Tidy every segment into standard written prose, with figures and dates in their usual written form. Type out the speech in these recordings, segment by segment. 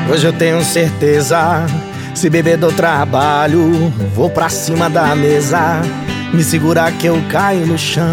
Hoje eu tenho certeza, se beber do trabalho, vou pra cima da mesa, me segurar que eu caio no chão.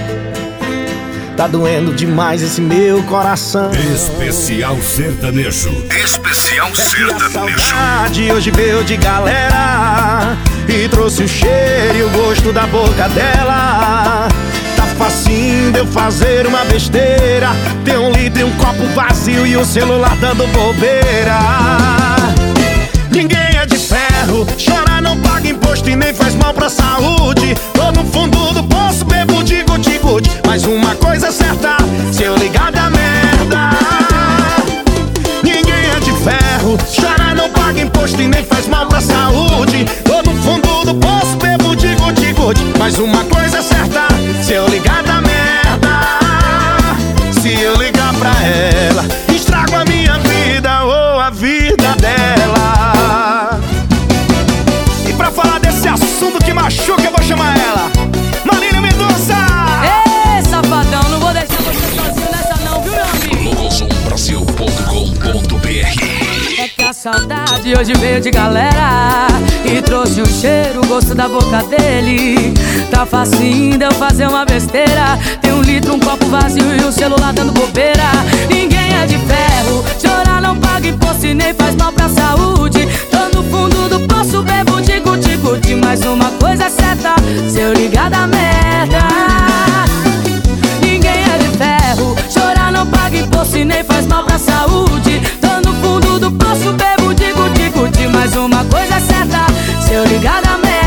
Tá doendo demais esse meu coração. Especial Sertanejo. Especial Sertanejo. Saudade hoje veio de galera e trouxe o cheiro e o gosto da boca dela. Tá facinho de eu fazer uma besteira, ter um litro e um copo vazio e o celular dando bobeira. Ninguém é de ferro, chorar não paga imposto e nem faz mal pra saúde. Tô no fundo do poço, bebo de guti-guti, mas uma coisa é certa, se eu ligar da merda. Ninguém é de ferro, chorar não paga imposto e nem faz mal pra saúde. Tô no fundo do poço, bebo de guti-guti, mas uma coisa é certa, se eu ligar da merda. Se eu ligar pra ela, estrago a minha vida ou a vida dela. E pra falar desse assunto que machuca, eu vou chamar ela, Marília Mendonça. Ê, safadão, não vou deixar você sozinho nessa não, viu, meu amigo? Locosombrasil.com.br. É que a saudade hoje veio de galera e trouxe o cheiro, o gosto da boca dele. Tá facinho de eu fazer uma besteira, tem um litro, um copo vazio e o celular dando bobeira. Ninguém é de ferro, chorar não paga imposto e nem faz mal pra saúde. Tô no fundo do poço, bebo de guti-guti, mas uma coisa é certa, se eu ligar da merda. Ninguém é de ferro, chorar não paga imposto e nem faz mal pra saúde. Tô no fundo do poço, bebo de guti-guti, mas uma coisa é certa, se eu ligar da merda.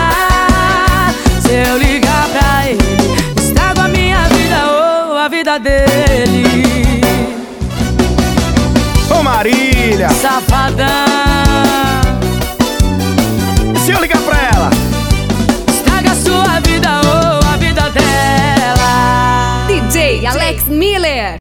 Se eu ligar pra ele, estrago a minha vida ou a vida dele. Ô Marília, Safadão, se eu ligar pra ela, estraga a sua vida ou a vida dela. DJ Alex Miller.